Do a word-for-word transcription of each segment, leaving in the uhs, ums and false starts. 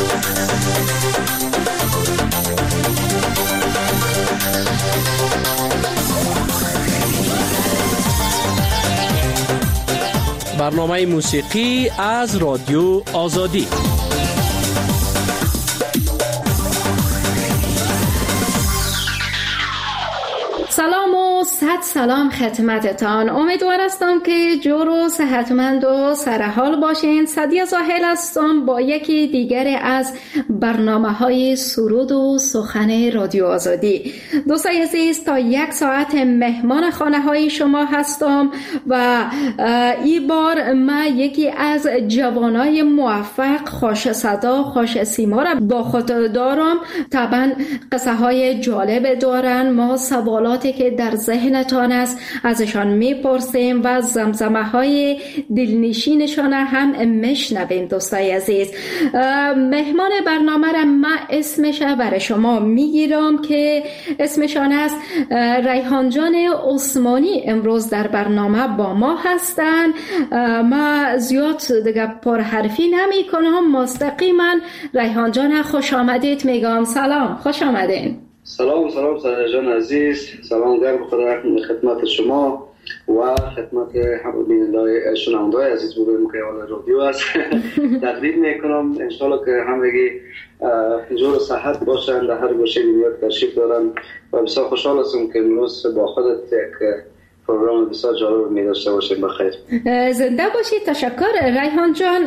برنامه موسیقی از رادیو آزادی. سلام و صد سلام خدمتتان. امیدوار هستم که جور و صحتمند و سرحال باشین. سعدیه زاهل هستم با یکی دیگر از برنامه‌های سرود و سخن رادیو آزادی. دوستای عزیز، تا یک ساعت مهمان خانه‌های شما هستم و این بار من یکی از جوانای موفق، خوش صدا، خوش سیما را با خود دارم. طبعا قصه های جالب دارن. ما سوالات که در ذهنتان است ازشان میپرسیم و زمزمه های دلنشینشان هم میشنویم. دوستای عزیز، مهمان برنامه را من اسمش برای شما میگیرم که اسمشان است ریحان جان عثمانی. امروز در برنامه با ما هستن. ما زیاد دیگه پرحرفی نمی کنم، مستقیما ریحان جان خوش آمدید میگم. سلام، خوش آمدین. سلام سلام سعدیه جان عزیز، سلام گرم خدا خدمت شما و خدمت بینندگان شنوندگان عزیز بودیم که اول رادیو است. تقدیم میکنم انشالله که همگی جور صحت باشند، در هر گوشه دنیا تشریف دارن و بسیار خوشحال هستم که امروز با خودت یک پروگرام بسیار جالب می داشته باشیم. بخیر، زنده باشید. تشکر ریحان جان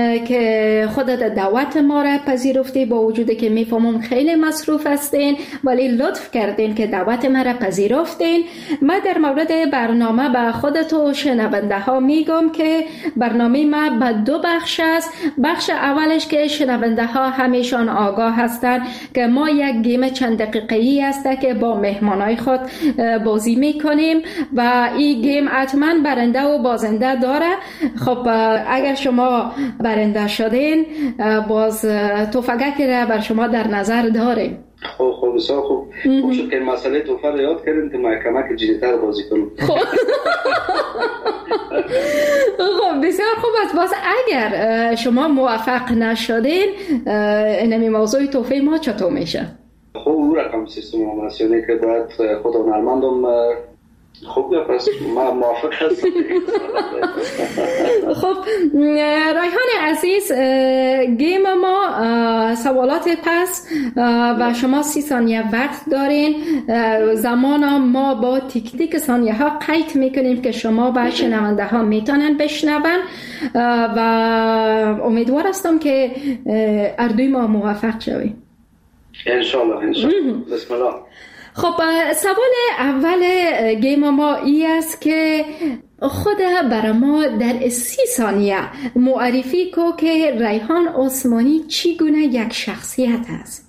که خودت دعوت ما را پذیرفتی، با وجودی که میفهمم خیلی مصروف هستین ولی لطف کردین که دعوت ما را پذیرفتین. من در مورد برنامه به خودت و شنونده ها میگم که برنامه ما به دو بخش است. بخش اولش که شنونده ها همیشان آگاه هستن که ما یک گیم چند دقیقه‌ای است که با مهمانای خود بازی میکنیم و این گیم حتما برنده و بازنده داره. خب اگر شما برنده شدین باز توفگک را بر شما در نظر داریم. خب خب بسیار خوب. خوب شد که مسئله توفه رو یاد کردیم که ما کمک جدیدتر بازی کنیم. خب خب بسیار خوب است. باز اگر شما موفق نشدین اینمی موضوع توفه ما چطور میشه؟ خب اون رقم سیستم آماسیونه که باید خود هنرمندم خوب یا پس ما موافق هستم. خب ریحان عزیز، گیم ما سوالات پس و شما سی ثانیه وقت دارین. زمان ما با تیک تیک ثانیه ها قید میکنیم که شما و شنونده ها میتونن بشنون و امیدوار هستم که اردوی ما موفق شویم انشالله. انشالله. بسم الله. خب سوال اول گیم ما ای است که خود برای ما در سی ثانیه معرفی کو که ریحان عثمانی چی گونه یک شخصیت است؟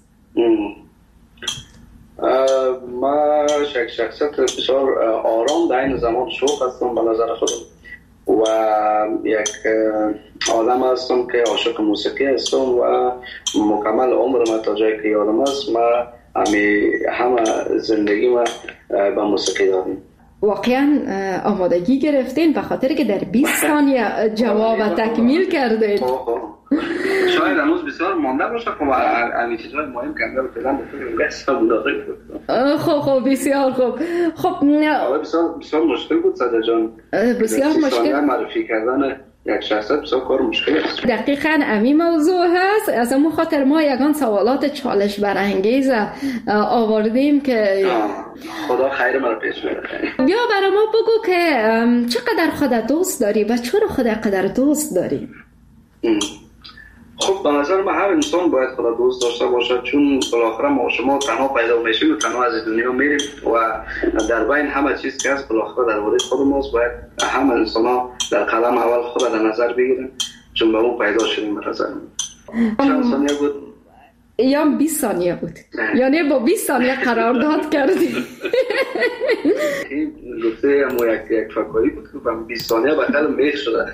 ما یک شخصیت بسیار آرام در این زمان شوق هستم به نظر خودم و یک آدم هستم که عاشق موسیقی هستم و مکمل عمر ما تا جایی که یادم است ما همه همه زندگی ما با موسیقی داریم. واقعا آمادگی گرفتین به خاطر که در بیست ثانیه جواب تکمیل کردین. شاید هنوز بسیار مانده باشه که همین چیزهای مهم کنده رو فعلا بکنیم بسیار مداخل کنم. خب خب بسیار خوب. خب بسیار بسیار مشکل بود سعدیه جان. بسیار مشکل معرفی کردن یک شخصیت بسیار کار مشکل است. دقیقاً همین موضوع هست. از اون خاطر ما یگان سوالات چالش برانگیز آوردیم که خدا خیر ما رو پیش بره. بیا برای ما بگو که چقدر خودت دوست داری و چرا خودت قدر دوست داری؟ خب به نظر من هر انسان باید خدا دوست داشته باشه، چون بالاخره ما شما تنها پیدا میشیم و تنها از دنیا میریم و در بین همه چیز که هست بالاخره درباره خود ماست. باید همه انسان‌ها در قدم اول خود در نظر بگیرن چون به اون پیدا شدیم. به نظر من چند ثانیه بود؟ یا بیست ثانیه بود. یعنی با بیست ثانیه قرارداد کردی. این گفته همون یک یک فکری بود که با بیست ثانیه بدل میخ شده.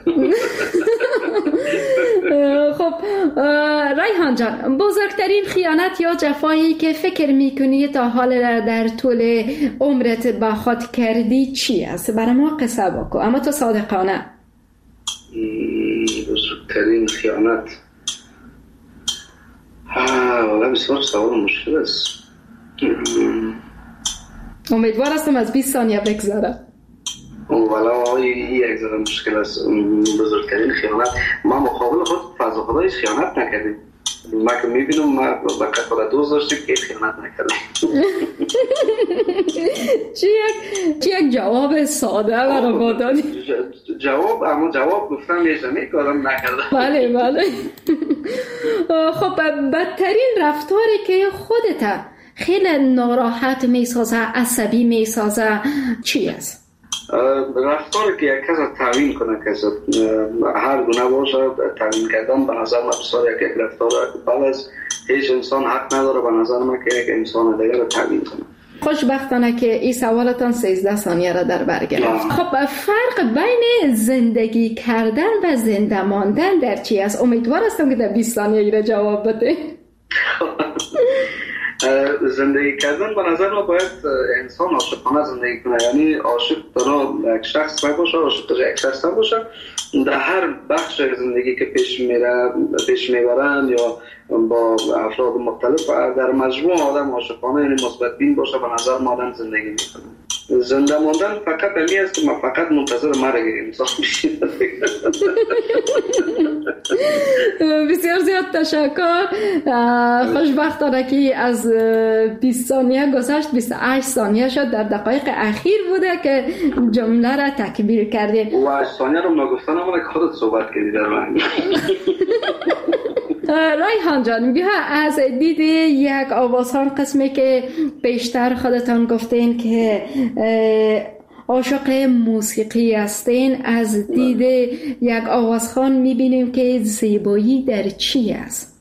خب ریحان جان، بزرگترین خیانت یا جفایی که فکر میکنی تا حال در طول عمرت با خود کردی چی است؟ برای ما قصه بکو، اما تو صادقانه. بزرگترین خیانت والا بسیار سوال مشکل است. امیدوار هستم از بیست ثانیه بگذره. والا یک ذره مشکل است. بزرگترین خیانت ما مقابل خود فضا خدای خیانت نکردیم. ما که میبینم ما با کفاره دوست داشتیم که خیانت نکردیم. چی یک چی یک جواب ساده برای ما دادی؟ جواب اما جواب گفتم یه جمعی کارم نکردم. بله بله. خب بدترین رفتاری که خودت خیلی ناراحت میسازه، عصبی میسازه چی است؟ رفتاری که یک کس تعیین کنه کس هر گونه باشه تعیین کردن به نظر من بسیار یک رفتار بد است. هیچ انسان حق نداره به نظر من که یک انسان دیگر رو تعیین کنه. خوشبختانه که این سوالتان سیزده ثانیه را در بر گرفت. خب فرق بین زندگی کردن و زنده ماندن در چی است؟ امیدوار هستم که در بیست ثانیه ای را جواب بده. زندگی کردن به نظر ما باید انسان عاشقانه زندگی کنه، یعنی عاشق دارا یک شخص باشه، عاشق یک شخص باشه. در هر بخش زندگی که پیش میره پیش میبرن یا با افراد مختلف در مجموع آدم عاشقانه یعنی مثبت بین باشه به نظر ما آدم زندگی میکنه. زنده ماندن فقط همی است که من فقط منتظر مرگ انسان بشیم. بسیار زیاد تشکر. خوشبختانه که از بیست ثانیه گذشت بیست و هشت ثانیه شد، در دقایق اخیر بوده که جمله را تکمیل کردیم. و هشت ثانیه رو نگفتن من خودت صحبت کردی در من. ریحان جان بیا از دید یک آوازخوان قسمی که بیشتر خودتان گفتین که عاشق موسیقی هستین، از دید یک آوازخوان میبینیم که زیبایی در چی است؟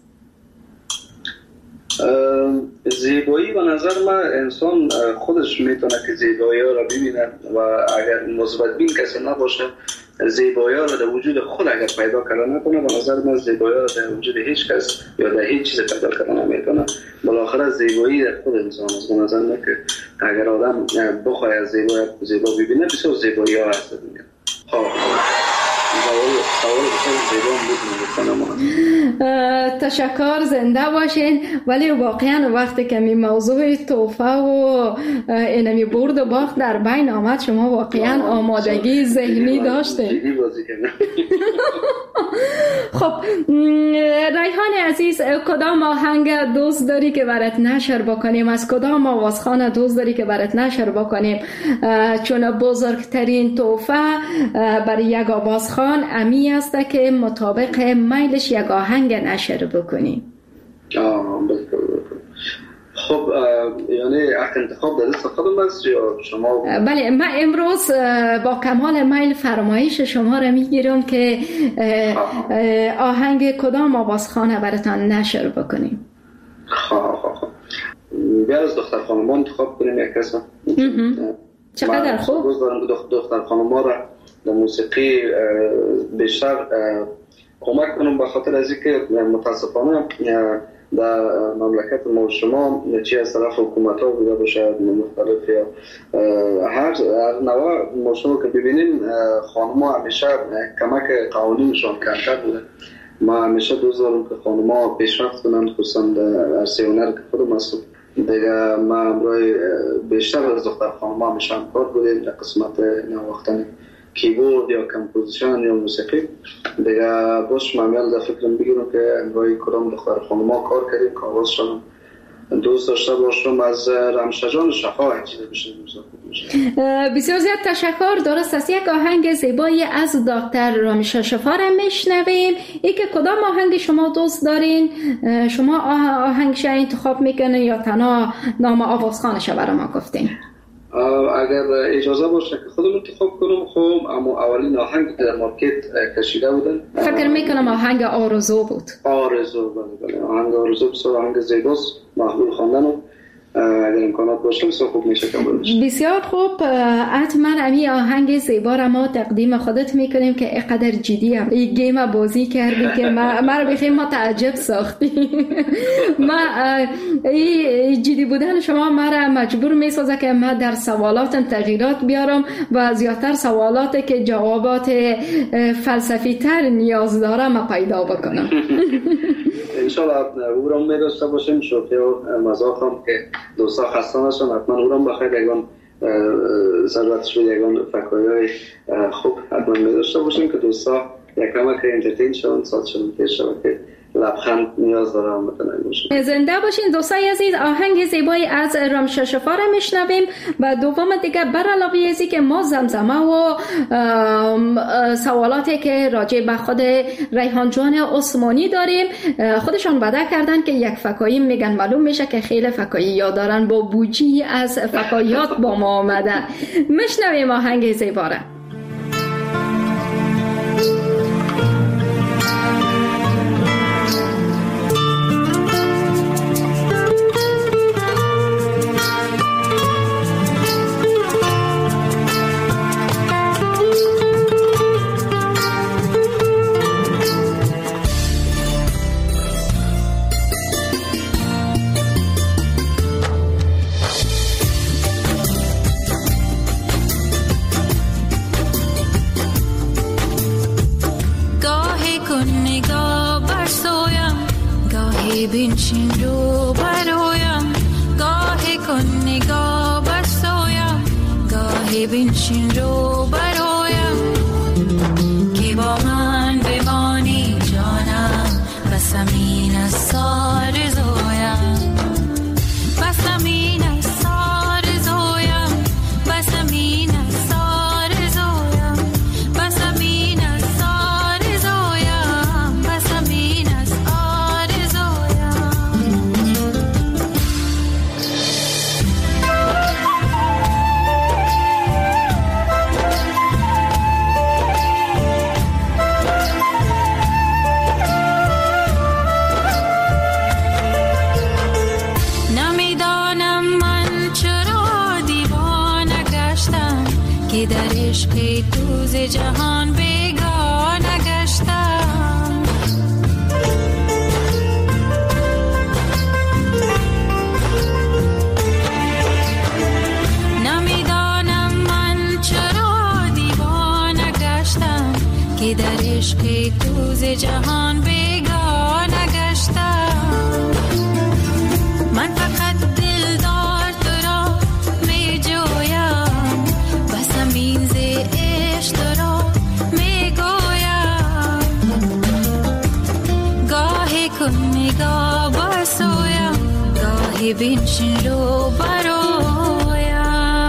زیبایی به نظر من انسان خودش میتونه که زیبایی ها را ببینه و اگر مثبت بین کسی نباشه زیبایی ها را در وجود خود اگر پیدا کردن نکنه به نظر من زیبایی ها را در وجود هیچ کس یا در هیچ چیز پیدا کردن نمیتونه. بالاخره زیبایی در خود انسان است. به نظر من که اگر آدم بخواه از زیبایی زیبا ببینه بسیار زیبایی ها هست دنیا. ها تشکر، زنده باشین. ولی واقعا وقتی که می موضوع توفه و اینمی برد و باخت در بین آمد شما واقعا آمادگی ذهنی داشتین. خب ریحان عزیز، کدام آهنگ دوست داری که برات نشر بکنیم؟ از کدام آوازخوان دوست داری که برات نشر بکنیم؟ چون بزرگترین توفه برای یک آوازخوان امی است که مطابق میلش یک آهنگ نشر بکنیم. آه بلکل. خب یعنی انتخاب در دست خودم است یا شما؟ بله، من امروز با کمال میل فرمایش شما را میگیرم که آهنگ کدام آوازخوانه براتان نشر بکنیم. خواه خواه خواه بیا از دختر خانمان انتخاب کنیم یک کس. چقدر خوب. روز دارم دختر خانمان را در موسیقی بیشتر کمک کنم به خاطر از اینکه متاسفانه در مملکت ما شما چی از طرف حکومت ها بوده باشه مختلف یا هر هر نوع ما شما که ببینیم خانم ها همیشه کمک قوانینشان کمتر بوده. ما همیشه دوست دارم که خانم ها پیشرفت کنند، خصوصا در عرصه هنر که خودم هستم دیگه. ما امروی بیشتر از دختر خانم ها همیشه کار بودیم در قسمت نواختن کیبورد یا کمپوزیشن یا موسیقی دیگه. باش من میال در فکرم بگیرم که امروی کدام دختر خانم ها کار کردیم که آوازشان دوست داشته باشم. از رمشجان شفا چیزی بشه. بسیار زیاد تشکر. درست است، یک آهنگ زیبایی از دکتر رامش شفا را میشنویم. ای که کدام آهنگ شما دوست دارین؟ شما آهنگش انتخاب میکنین یا تنها نام آوازخوانش برای ما گفتین؟ اگر اجازه باشه که خودم انتخاب کنم. خب اما اولین آهنگ در مارکت کشیده بودن فکر میکنم آهنگ آرزو بود. آرزو بله بله آهنگ آرزو بسیار آهنگ زیباست، محبوب خواندن اگر امکانات باشه بسیار خوب میشه که بسیار خوب. حتما امی آهنگ زیبا را ما تقدیم خودت میکنیم که اینقدر جدی هم این گیم بازی کردی که ما ما رو بخیر متعجب ساختی. ما این جدی بودن شما ما را مجبور میسازه که ما در سوالات تغییرات بیارم و زیادتر سوالات که جوابات فلسفی تر نیاز داره ما پیدا بکنم. انشالله او را می داشته باشیم. شوخی و مزاق هم که دوستا خسته نشن، حتما او را بخیر یگان ضرورتش به یگان فکایی های خوب حتما می داشته باشیم که دوستا یک کمک انترتین شون، ساعت شون پیش شون که لبخند نیاز داره هم بتنه باشیم. زنده باشین دوستای عزیز. آهنگ زیبایی از رامشه شفا را میشنویم و دوم دیگه بر علاوه ازی که ما زمزمه و سوالاتی که راجع به خود ریحان جان عثمانی داریم خودشان وعده کردن که یک فکایی میگن، معلوم میشه که خیلی فکایی یاد دارن، با بوجی از فکاییات با ما آمده. میشنویم آهنگ زیبا را. بنشین رو برایم، گاهی کن نگاه بسایم، گاهی بنشین رو برایم که با من بمانی جانم، بسمین از سار زویم، بسمین از سار زویم، بسمین از سار زویم، بسمین از سار زویم، بسمین از که در عشق تو ز جهان بیگانه گشتم، نمیدانم من چرا دیوانه گشتم که در عشق تو ز جهان بیگانه گشتم. من فقط دلدار تو را می جویم، بسمین ز عشق تو را می گویم، گاهی کن نگاه بسویم، گاهی بنشین رو برایم.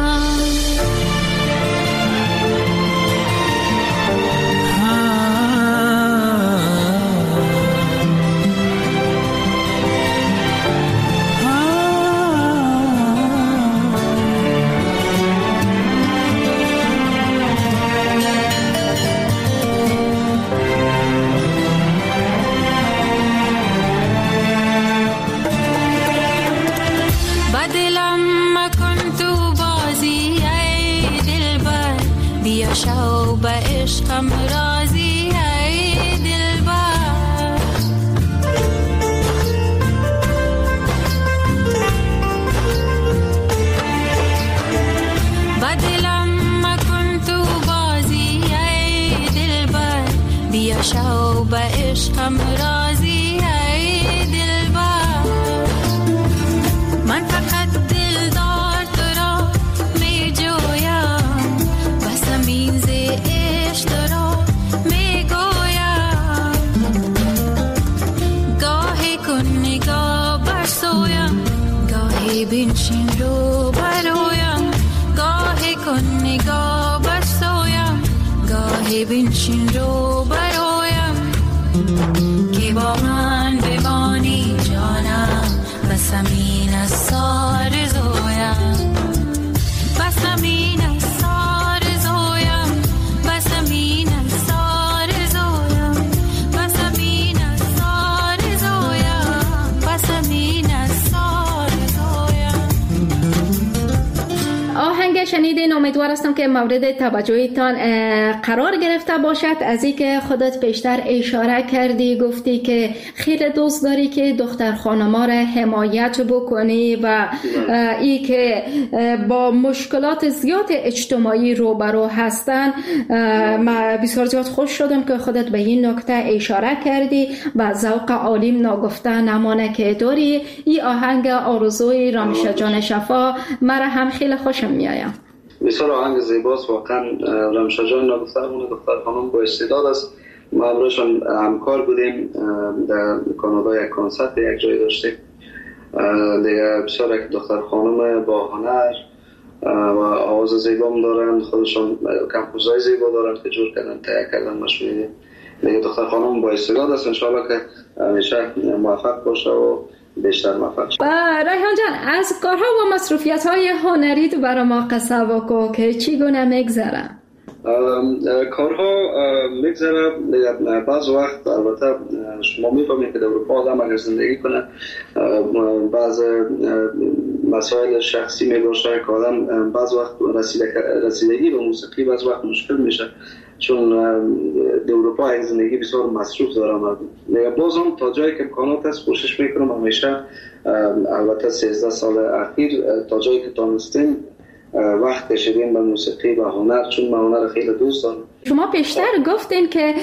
شو به عشقم راضی ای دلبر، با دلم مکن تو بازی ای دلبر، بیا شو به عشقم راضی ای دلبر. من فقط دلدار تو را می جویم، بسمین ز عشق تو را می گویم، گاهی کن نگاه برسویم، گاهی بنشین رو برایم، گاهی کن نگاه برسویم، گاهی بنشین رو برایم که با من بمانی جانم، بسمین از سار زویم، بسمین از سار زویم، بسمین از سار زویم، بسمین از سار زویم، بسمین از سار زویم. که شنیدین امیدوار هستم که مورد توجهتان قرار گرفته باشد. از این که خودت بیشتر اشاره کردی، گفتی که خیلی دوست داری که دختر خانما را حمایت بکنی و ای که با مشکلات زیاد اجتماعی روبرو هستن. ما بسیار زیاد خوش شدم که خودت به این نکته اشاره کردی و ذوق عالیم نگفته نمانه که داری. این آهنگ آرزوی رامشه جان شفا مرا هم خیلی خوشم میایم. بسیار آهنگ زیباست واقعا. رامشه جان نگفته اون دختر خانم با استعداد است. ما امروزشان همکار بودیم در کانادا، یک کنسرت یک جای داشتیم دیگه. بسیار یک دختر خانم با هنر و آواز زیبا دارن، خودشان کمپوزای زیبا دارن که جور کردن تهیه کردن مشهوری دیگه. دختر خانم با استعداد است، انشاءالله که همیشه موفق باشه و بیشتر موفق شه. ریحان جان، از کارها و مصروفیت‌های هنری تو برای ما قصه بگو که چگونه میگذره؟ کارها میگذره بعض وقت. البته شما میفهمید که در اروپا آدم اگر زندگی کنه بعض مسائل شخصی میباشه که آدم بعض وقت رسیدگی به موسیقی بعض وقت مشکل میشه، چون در اروپا یک زندگی بسیار مصروف داره مردم. باز هم تا جایی که امکانات هست کوشش میکنم همیشه، البته سیزده سال اخیر تا جایی که تانستیم وقت کشیدیم به موسیقی و هنر، چون من هنر خیلی دوست دارم. شما پیشتر گفتین که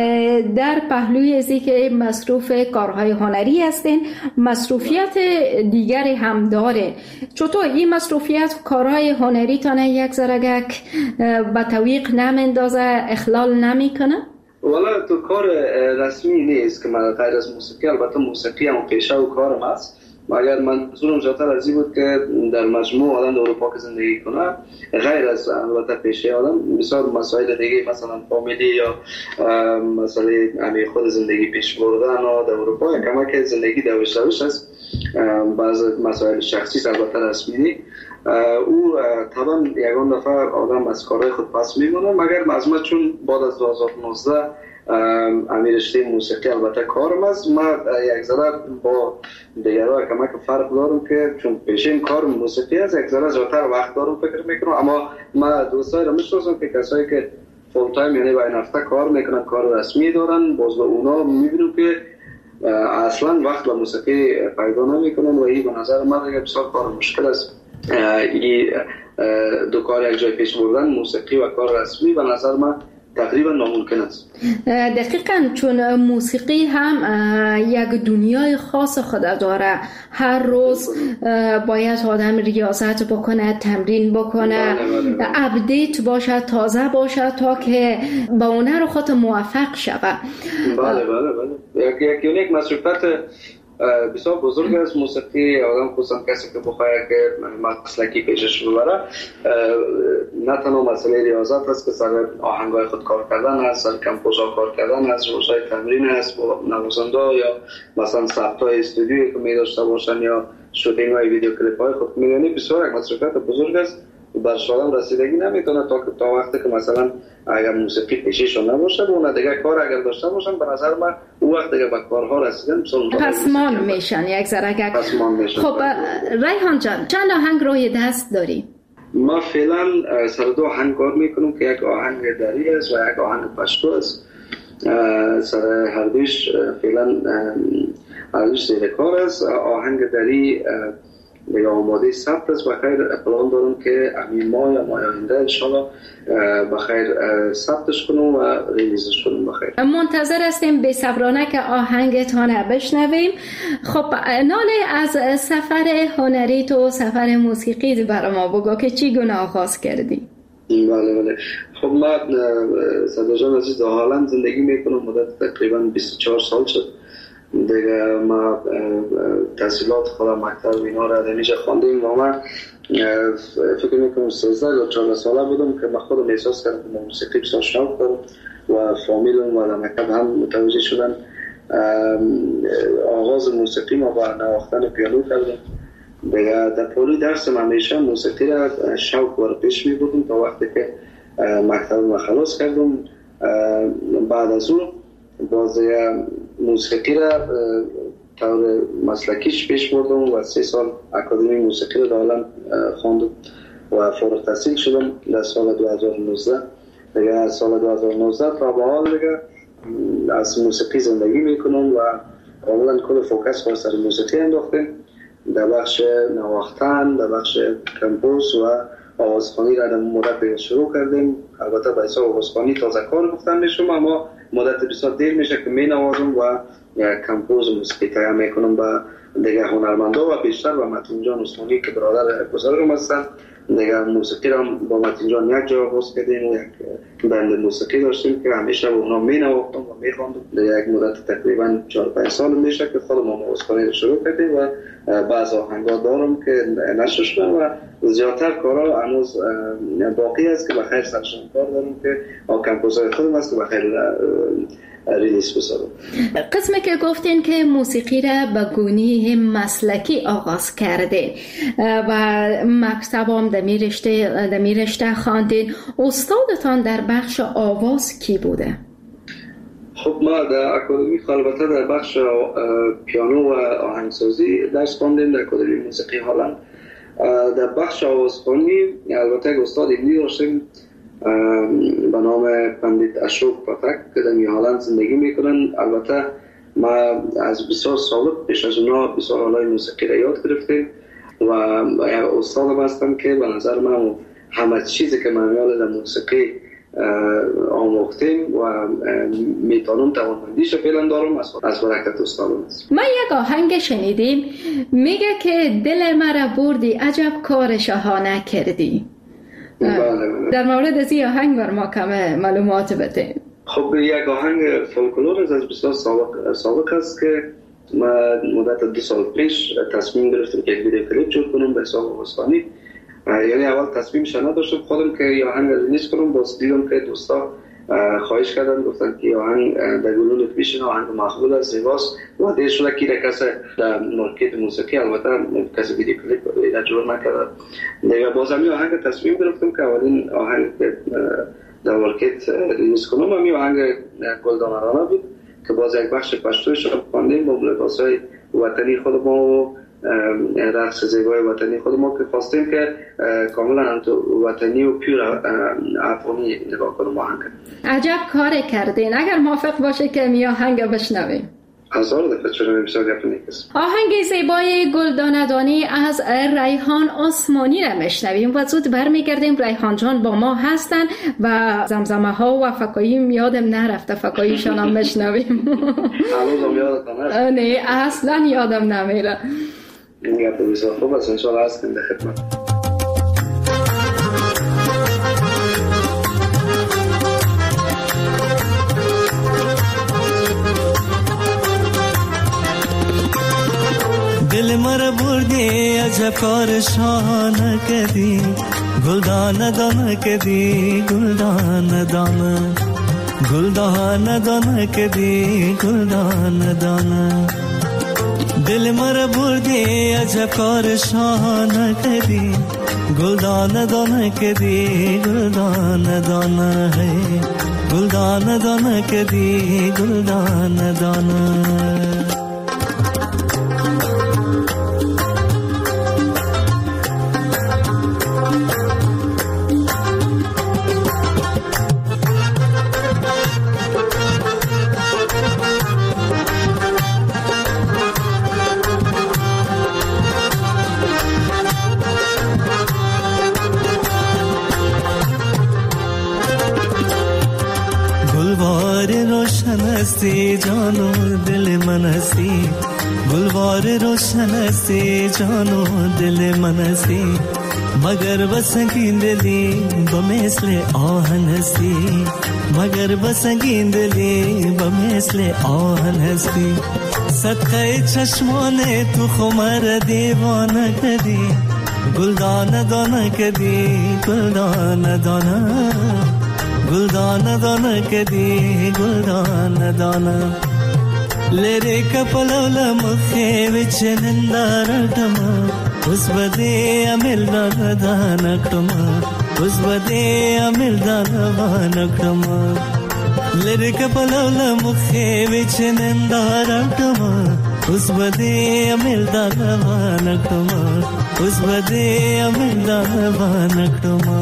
در پهلوی ازی که مصروف کارهای هنری هستین، مصروفیت دیگری هم داره. چطور این مصروفیت کارهای هنری تانه یک ذرگک به تویق نمیندازه، اخلال نمیکنه؟ والا تو کار رسمی نیست که من غیر از موسیقی، البته موسیقی هم پیشه و کارم هست، مگر منظورم جاتر از این بود که در مجموع آدم در اروپا که زندگی کنه غیر از البته پیشه آدم بسیار مسائل دیگه مثلا فامیلی یا مسئله همین خود زندگی پیش بردن و در اروپا کمک زندگی دوش دوش است. بعض مسائل شخصی البته رسمی او طبعا یکان دفعه آدم از کارهای خود پس میمونه، مگر از ما چون بعد از دو هزار و نوزده امیر رشته موسیقی البته کارم است، ما یک ذره با دیگرها کمک فرق دارم که چون پیشین کار موسیقی است یک ذره زیادتر وقت دارم فکر میکنم. اما ما دوستای رو میشناسم که کسایی که فول تایم یعنی با این هفته کار میکنن، کار رسمی دارن، باز به اونا میبینم که اصلا وقت به موسیقی پیدا نمیکنن و این به نظر من دیگه بسیار کار مشکل است. این دو کار یک جای پیش بردن، موسیقی و کار رسمی، به نظر من تقریبا ناممکن است. دقیقاً، چون موسیقی هم یک دنیای خاص خود داره. هر روز باید آدم ریاضت بکنه، تمرین بکنه، اپدیت باشه، تازه باشه تا که با اون رو خود موفق شود. بله بله بله. یک یک مصرفات بسیار بزرگ است موسیقی. آدم خصوصا کسی که بخواه که مسلکی پیشش ببره، نه تنها مسئله ریاضت است که سر آهنگای خود کار کردن است، سر کمپوزا کار کردن است، روزهای تمرین است با نوازنده یا مثلا ثبت‌های استودیویی که می داشته باشن یا شوتینگ های ویدیو کلیپ های خود. می‌بینی بسیار یک مصرفات بزرگ است. بر شادم رسیدگی نمیتونه تا تا وقتی که مثلا اگر موسیقی پیششون نباشه و اون دیگه کار اگر داشته باشن، به نظر من اون وقت دیگه به کارها رسیدن پسمان میشن یک ذره. خب ریحان جان، چند آهنگ روی دست داری؟ ما فعلا سر دو آهنگ کار میکنم که یک آهنگ دری است و یک آهنگ پشتو است. سر هر دوش فعلا هر دوش زیر کار است. آهنگ دری دیگه آماده ثبت است و خیر پلان دارم که همین ماه یا ماه آینده انشالله بخیر ثبتش کنم و ریلیزش کنم بخیر. منتظر هستیم به صبرانه که آهنگتان بشنویم. خب ناله از سفر هنری تو، سفر موسیقی برای ما بگو که چی گونه آغاز کردی؟ بله بله. خب من صدا جان عزیز در هالند زندگی میکنم، مدت تقریبا بیست و چهار سال شد دیگه. ما تحصیلات خودم مکتب اینا را دمیشه خواندیم و من فکر میکنم سیزده یا چهارده ساله بودم که من خودم احساس کردم که موسیقی بسیار شوق دارم و فامیلم و در مکتب هم متوجه شدن. آغاز موسیقی ما با نواختن پیانو کردم دیگه. در پولی درسم همیشه موسیقی را شوق و پیش میبردم تا وقتی که مکتب ما خلاص کردم. بعد از اون باز موسیقی را طور مسلکیش پیش بردم و سه سال اکادمی موسیقی را در هالند خواندم و فارغ التحصیل شدم در سال دو هزار و نوزده. دیگه از سال دو هزار و نوزده تا به حال دیگه از موسیقی زندگی میکنم و کاملا کل فوکس بر سر موسیقی انداختیم. در بخش نواختن، در بخش کمپوز و آوازخوانی را در مدت شروع کردیم. البته به حساب آوازخوانی تازه کار گفتن میشم، اما مدت بسیار دیر میشه که می نوازم و کمپوز موسیقی تهیه میکنم با دیگه هنرمندا و بیشتر با متین جان عثمانی که برادر بزرگم هستن. دیگه موسیقی را با متین جان یک جا آغاز کردیم و یک بند موسیقی داشتیم که همیشه با اونا می نواختم و می خواندم. دیگه یک مدت تقریبا چهار پنج سال میشه که خودم آوازخوانی رو شروع کردیم و بعض آهنگا دارم که نشر شدن و زیادتر کارا هنوز باقی است که بخیر سرشان کار دارم که کمپوزای خودم است که بخیر ریلیس بسازم. قسمی که گفتین که موسیقی را به گونه مسلکی آغاز کرده و مکتب هم دمی رشته دمی رشته خواندین، استادتان در بخش آواز کی بوده؟ خب ما در اکادمی البته در بخش پیانو و آهنگسازی درس خواندیم در اکادمی موسیقی هالند. در بخش آوازخوانی البته استاد ایندی داشتیم به نام پندیت اشوک پاتک که در هالند زندگی میکنن. البته ما از بسیار سال پیش از اونا بسیار آلای موسیقی را یاد گرفتیم و استادم هستم که به نظر من همه چیزی که من یاد در موسیقی آموختیم و میتونم توانمندیش فعلا دارم از برکت استادم است. ما یک آهنگ شنیدیم میگه که دل مرا بردی عجب کار شاهانه کردی. در مورد از این آهنگ بر ما کم معلومات بده. خب یک آهنگ فولکلور از بسیار سابق سابق است که ما مدت دو سال پیش تصمیم گرفتم که یک ویدیو کلیپ جور کنم به حساب آوازخوانی. یعنی اول تصمیمش نداشتم خودم که یه آهنگ ریلیز کنم، باز دیدم که دوستا خواهش کردن گفتن که آهنگ در گلون پیشن آهنگ مقبول است، زیباست و دیگه شده که کسی در مارکت موسیقی البته کسی ویدیو کلیپ اینا جور نکرده. دیگه باز همین آهنگ تصمیم گرفتم که اولین آهنگ در مارکت ریلیز کنم همین آهنگ گلدان رانا بود که باز یک بخش پشتویش رو خواندیم با لباسای وطنی خود ما و رقص زیبای وطنی خود ما که خواستیم که کاملا وطنی و پیور افغانی نگاه کنم آهنگ. عجب کار کردین. اگر موافق باشه که می آهنگ بشنویم. هزار دفعه چرا بسیار گپ نیست. آهنگ زیبای گلداندانی از ریحان عثمانی را میشنویم و زود برمیگردیم. ریحان جان با ما هستن و زمزمه ها و فکایی یادم نرفته فکاییشان هم میشنویم. هنوزم یادتان هست؟ نه اصلا یادم نمیره. این گپ بسیار خوب است، انشاءالله هستیم در خدمت. دل مرا بردی عجب کار شاهانه کردی، گلدان دانه کردی گلدان دانه، گلدان دانه کردی گلدان دانه. دل مرا بردی عجب کار شاهانه کردی، گلدان دانه کردی گلدان دانه، گلدان دانه کردی گلدان دانه. हस्ती जानो दिल मनसी, गुलवार रोशन हस्ती जानो दिल मनसी, मगर बसंगी दिली बमेसले आहन हस्ती, मगर बसंगी दिली बमेसले आहन हस्ती। सदक़े चश्मों ने तू खुमर दीवाना कदी, गुलदान दाना कदी गुलदान दाना, गुलदान दाना कदी गुलदान दाना। लेरे कपलवला मुखे विच निंदारटमा, उस बदे अमिल दाना दानकटमा, उस बदे अमिल दाना वानकटमा। Lyrica palala mukhe vichnendara kama us bade amilda vanakama us bade amilda vanakama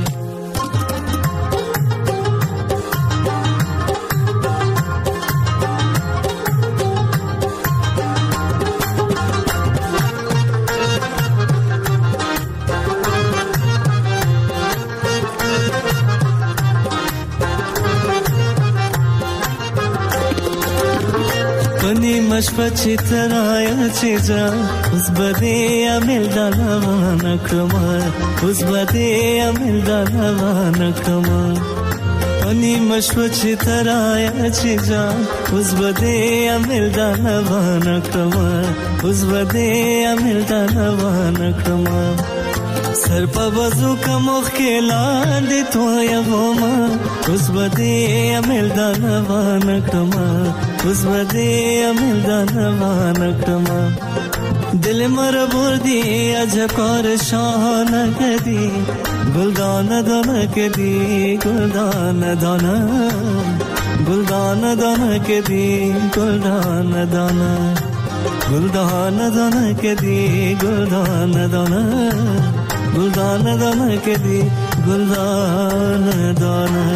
مشپچی ترایا چیزا اس بدی امیل دلوان کما اس بدی امیل دلوان کما انی مشپچی ترایا چیزا اس بدی امیل دلوان کما اس بدی امیل دلوان کما سر پا بازو کا مخ کے لاندی تو یا وما اس بدی امیل دلوان کما اس بدی امیل دلوان کما دل مر بردی اجکار شاہان کدی گلدان دانا کدی گلدان دانا گلدان دانا کدی گلدان دانا گلدان دانا کدی گلدان دانا گلدان دانا کدی گلدان دانا.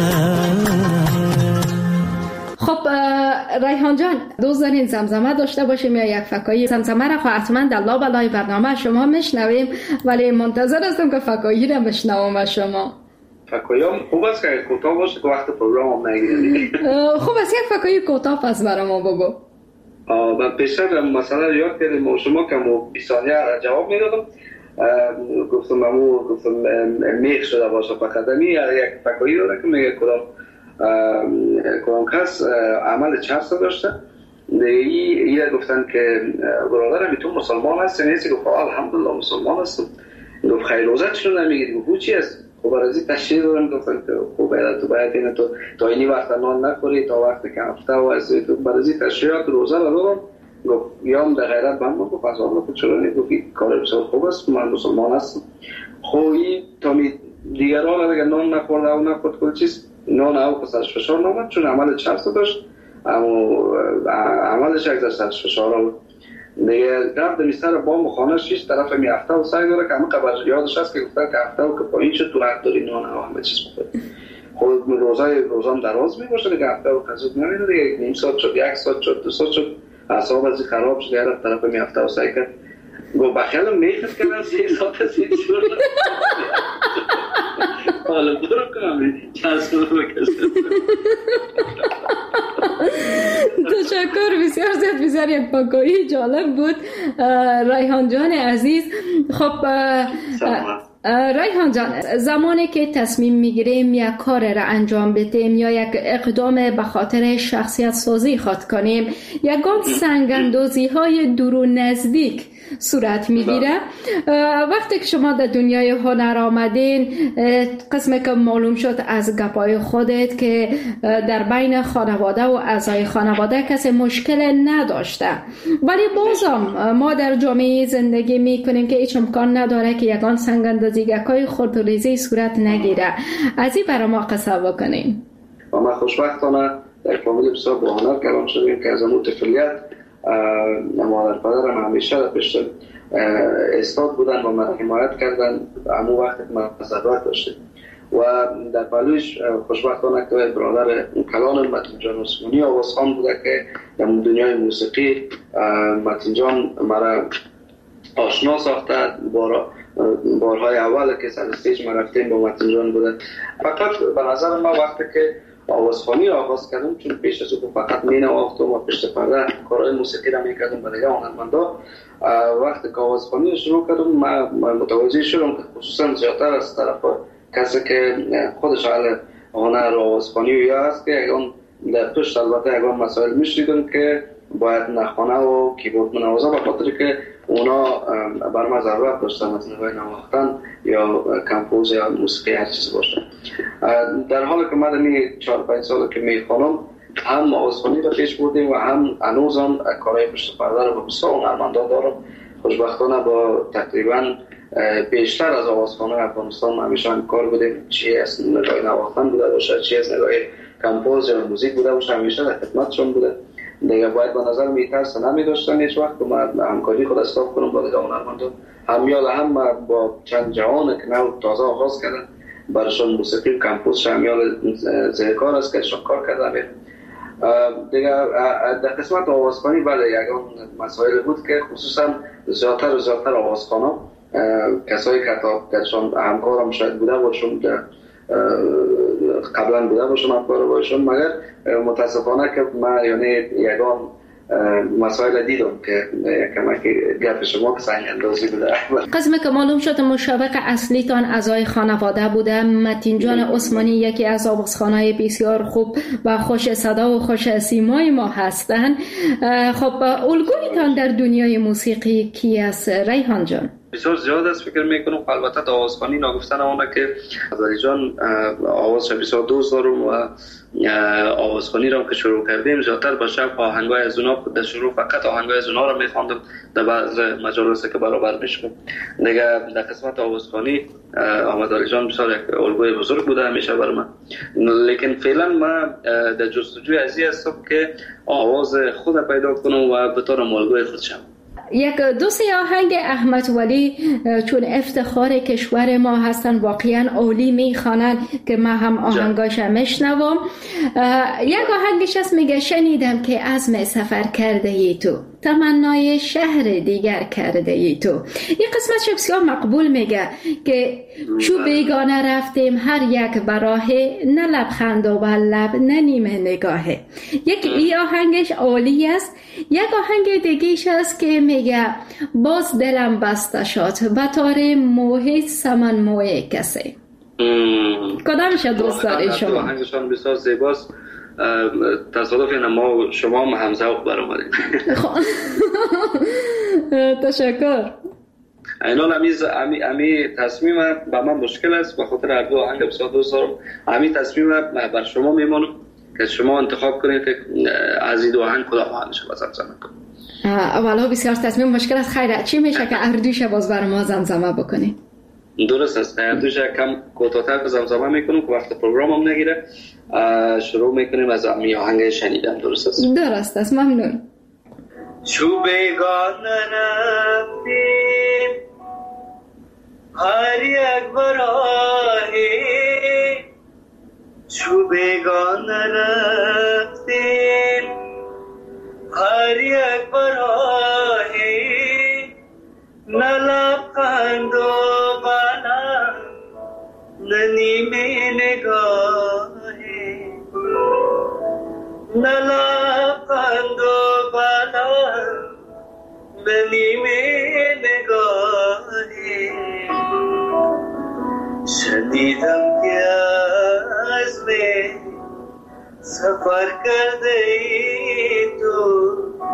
خب ریحان جان دوست دارین زمزمه داشته باشیم یا یک فکایی؟ زمزمه را خواهد حتما در لابلای برنامه شما میشنویم ولی منتظر هستم که فکایی را بشنوم از شما. فکایی هم خوب است که کوتاه باشه که وقت پروگرام هم نگیرید. خوب است یک فکایی کوتاه پس برای ما بگو. من پیشتر مسئله یاد کردیم شما که مو بیست ثانیه جواب میدادم گفتم ممو گفتم میخ شده باشه فقدمی یک فکایی داره که میگه کدام کدام کس عمل چرس داشته این گفتن که برادرم تو مسلمان هستی نیستی؟ گفت الحمدلله مسلمان هستم. گفت خیر روزت چون نمیگیری؟ گفت چی است؟ خب برای تشریح دارم گفتن که خب باید تو باید اینه تو تا اینی وقت نان نخوری تا وقت که هفته و از تو برای تشریحات روزه رو دارم. گفت یام در غیرت بند بود گفت از آن گفت چرا نید؟ گفت کار بسیار خوب است من مسلمان هستم. خویی تا می دیگران اگر نان نخورد و نخورد کل چیز نان او سرش فشار نامد چون عمل چرس داشت اما عملش یک در سرش فشار آمد دیگه رفت دمیستر بام و خانه شیش طرف می هفته و سعی داره که همه قبر یادش هست که گفتن که هفته و که پایین شد تو حق داری نان او همه چیز بخورد. خود روزای روزام دراز می باشه دیگه هفته و قضود نمینه دیگه نیم ساعت شد یک ساعت شد دو ساعت شد اصاب ازی خراب شد رفت طرف می هفته و سعی کرد گو بخیالم میخد کردن سی ساعت سید شد حالا برو کنم چند سال بکشم. تشکر بسیار زیاد بسیار یک فکایی جالب بود ریحان جان عزیز. خب ریحان جان زمانی که تصمیم میگیریم یک کار را انجام بدیم یا یک اقدام به خاطر شخصیت سازی خود کنیم یگان سنگ‌اندازی های دور و نزدیک صورت میگیره. وقتی که شما در دنیای هنر آمدین قسمی که معلوم شد از گپای خودت که در بین خانواده و اعضای خانواده کسی مشکل نداشته ولی بازم ما در جامعه زندگی میکنیم که هیچ امکان نداره که یگان سنگ‌اندازی گکای خردوریزی صورت نگیره. از این برای ما قصه بکنیم. و من خوشبختانه در فامیل بسیار با هنر کلام شدیم که از امون طفلیت مادر پدرم همیشه در پشت استاد بودن و من حمایت کردن امون وقتی که من ضرورت داشتیم و در پلوش خوشبختانه که برادر کلان متین جان عثمانی آوازخوان بوده که در دنیای موسیقی متین جان مرا آشنا ساخته. بارا بارهای اول که سر استیج ما رفتیم با متین جان بوده. فقط به نظر من وقتی که آوازخوانی آغاز کردم چون پیش از او فقط می نواختم و پشت پرده کارهای موسیقی را می کردم برای هنرمندا وقتی که آوازخوانی شروع کردم من متوجه شدم که خصوصا زیادتر از طرف کسی که خودش اهل هنر و آوازخوانی یا هست که اگران در پشت البته اگران مسائل میشنیدم که باید نخوانه و کیبورد منوازه به خاطر که اونا بر ما ضرورت داشتن از نگاه نواختن یا کمپوز یا موسیقی هر چیز باشه. در حالی که من این چهار پنج سال که میخوانم هم آوازخوانی را پیش بردیم و هم هنوزم کارهای پشت پرده رو با بسیار هنرمندا دارم. خوشبختانه با تقریبا بیشتر از آوازخوان‌های افغانستان همیشه همکار بودیم، چی از نگاه نواختن بوده باشه چی از نگاه کمپوز یا موزیک بوده باشه همیشه در خدمتشون بوده دیگه. باید به نظر میترس نمی داشتن هیچ وقت که من همکاری خود استاف کنم با دیگه هنرمندان هم یا هم با چند جوان که نو تازه آغاز کردن برایشون موسیقی کمپوز شامیال زیرکار است که شان کار کردن دیگه. در قسمت آوازخوانی بله یکان مسائل بود که خصوصا زیادتر و زیادتر آوازخوانا کسایی که درشان همکارم شاید بوده باشون قبلا بوده باشم همکار باشم مگر متاسفانه که من یعنی یکان مسائل دیدم که کمک گپ شما که سنگ اندازی بوده. قسم که معلوم شد مشوق اصلیتان اعضای خانواده بوده. متین جان عثمانی یکی از آوازخوانای بسیار خوب و خوش صدا و خوش سیمای ما هستند. خب الگویتان در دنیای موسیقی کی است ریحان جان؟ بسیار زیاد است فکر میکنم. البته آوازخوانی نگفتن آنه که علی جان آوازش بسیار دوست دارم و آوازخوانی را که شروع کردیم زیادتر با شب آهنگای از اونا در شروع فقط آهنگای از اونا را میخواندم در بعض مجالس که برابر میشم دیگه. در قسمت آوازخوانی احمد علی جان بسیار یک الگوی بزرگ بوده همیشه برای من. لیکن فعلا من در جستجوی ازی هستم که آواز خود پیدا کنم و به طور الگوی خود شم. یک دو سه آهنگ احمد ولی چون افتخار کشور ما هستن واقعا اولی میخوانن که ما هم آهنگاش میشنوم. یک آهنگش هست میگه شنیدم که عزم سفر کرده ای تو تمنای شهر دیگر کرده ای تو. این قسمت بسیار مقبول میگه که چو بیگانه رفتیم هر یک براهه نه لبخند و لب نه نیمه نگاهه. یک ای آهنگش اولی است. یک آهنگ دیگهش هست که میگه باز دلم بسته شد بطور موهی سمن موه کسی. کدامش دوست داری شما؟ آهنگشان بسیار زیباست. تصادف اینه ما شما هم همزوق برآمدیم. تشکر. اینال امیز امی امی تصمیم با من مشکل است به خاطر هر دو آهنگ بسیار دوست دارم. امی تصمیم بر شما میمانم که شما انتخاب کنید که از این دو آهنگ کدام آهنگش باز زمزمه کنید. اولا بسیار تصمیم مشکل است. خیره چی میشه که اردوش باز بر ما زمزمه بکنی؟ درست است. اردوش کم کوتاه‌تر زمزمه میکنم که وقت پروگرامم نگیره. شروع میکنیم از امی آهنگ شنیدم. درست است؟ درست است. ممنون. چو بیگانه رفتیم هر یک براهی چو بیگانه رفتیم هر یک براهی نه لبخند و بلند نه نیمه نگاهی نه لبخند و بلند نه نیمه نگاهی شنیدم که از می سفر کرده ای تو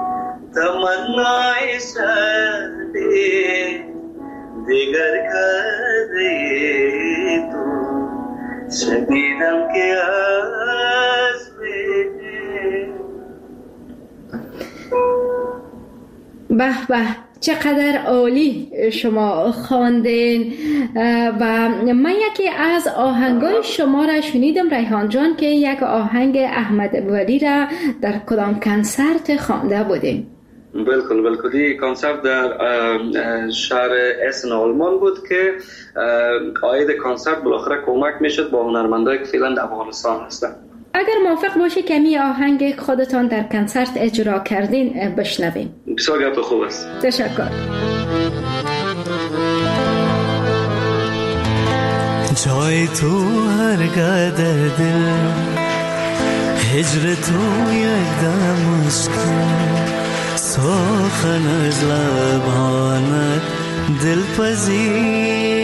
تمنای شهر دیگر کرده ای تو شنیدم که از می. به به چقدر عالی شما خواندین. و من یکی از آهنگای شما را شنیدم ریحان جان که یک آهنگ احمد ولی را در کدام کنسرت خوانده بودیم؟ بلکل بلکل این کنسرت در شهر اسن آلمان بود که عاید کنسرت بالاخره کمک میشد با هنرمندایی که فعلا در افغانستان هستن. اگر موافق باشه کمی آهنگ خودتان در کنسرت اجرا کردین بشنویم. بسیار گپ خوب است. تشکر. جای تو هرگاه در دل هجر تو یک دم مشکل سخن از لبانت دلپذیر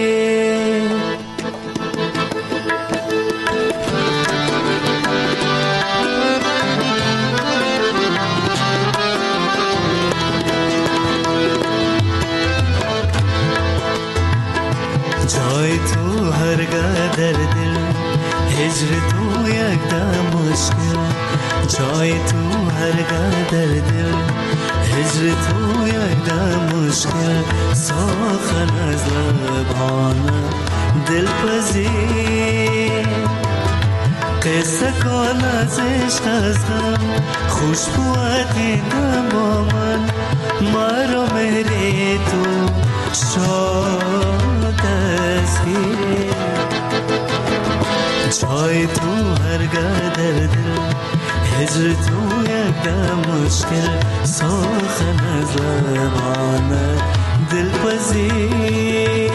جای تو هرگاه در دل هجر تو یک دم مشکل جای تو هرگاه در دل هجر تو یک دم مشکل سخن از لبانه دلپذیر قصه کن از عشق از غم خوشبو دیدم با من مرا مهری تو شاد دستگیره جای تو هرگاه در دل هجر تو یک دم مشکل ساخن از زبانه دل پذیر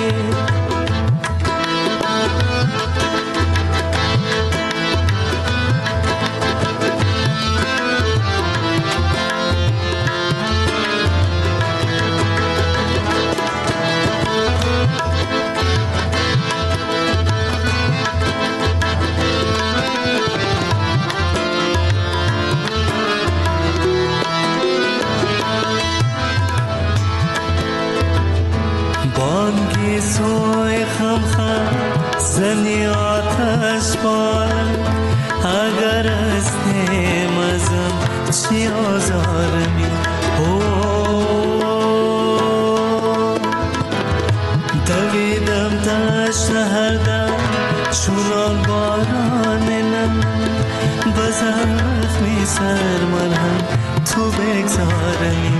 سوی خم خم زنی آتش بارم اگر از نمازم چی آزارمی دویدم دشت هر دم چونان باران نم بزرخمی سر مرهم تو بگذارمی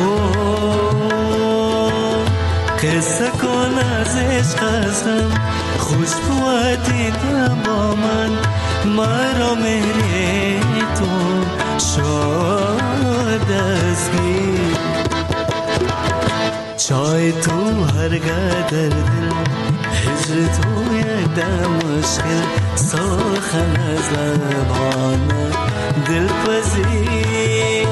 قصه کن از عشق ازم خوشبو دیدم با من مرا مهری تو شاد دستگیر جای تو هرگاه در دل هجر تو یک دم مشکل ساخن از زبانه دل پذیر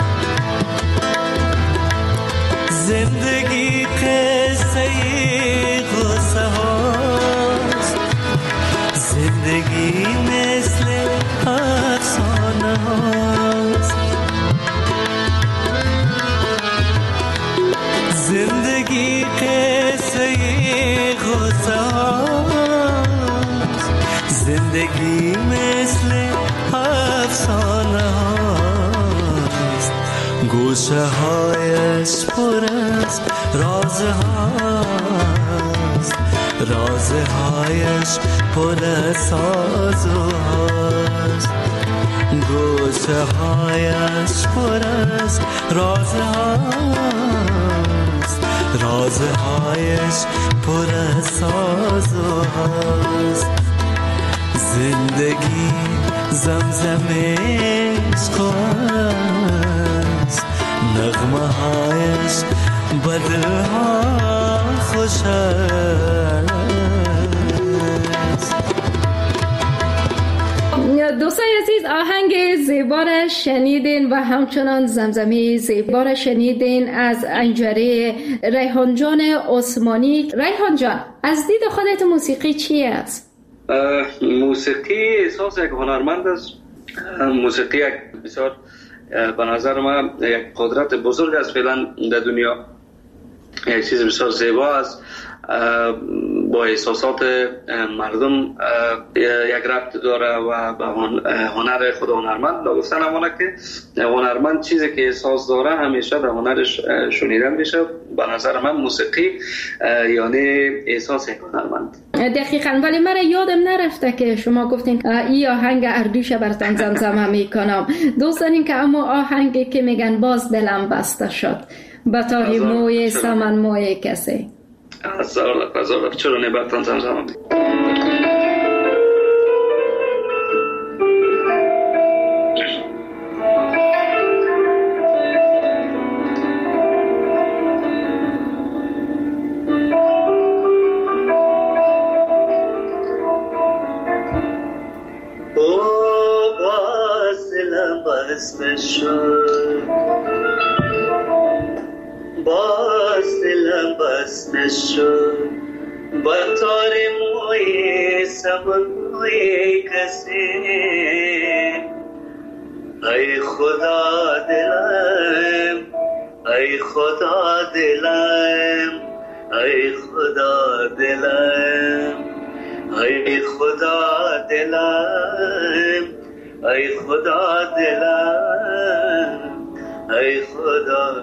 زندگی قصه غصه هاست زندگی مثل افسانه هاست زندگی قصه غصه هاست زندگی مثل افسانه هاست گوشه هایش پر از رازه هاست رازه هایش پر از سازه هاست گوشه هایش پر از رازه هاست رازه هایش پر از سازه هاست زندگی زمزمش خواست نغمه هایش بدلها خوش است. دوستای عزیز آهنگ زیبا را شنیدین و همچنان زمزمه زیبا را شنیدین از انجره ریحان جان عثمانی. ریحان جان از دید خودت موسیقی چی است؟ موسیقی احساس یک هنرمند است. موسیقی یک بسیار به نظر من یک قدرت بزرگ است فعلا در دنیا. یک چیز بسیار زیبا است، با احساسات مردم یک ربط داره و به هنر خود هنرمند گفتن همونه که هنرمند چیزی که احساس داره همیشه در هنرش شنیدن میشه. به نظر من موسیقی یعنی احساس یک هنرمند. دقیقاً. ولی من یادم نرفته که شما گفتین این آهنگ اردوش براتون زمزمه میکنم. دوست دارین که اما آهنگی که میگن باز دلم بسته شد به تاری موی سمن موی کسی هزار هزار چرا نبرتن زمزمه او باز دلم بسته شد باز دلم بسته شد با تار موی سمن موی کسی ای خدا دلم ای خدا دلم ای خدا دلم ای خدا دلم ای خدا دلم ای خدا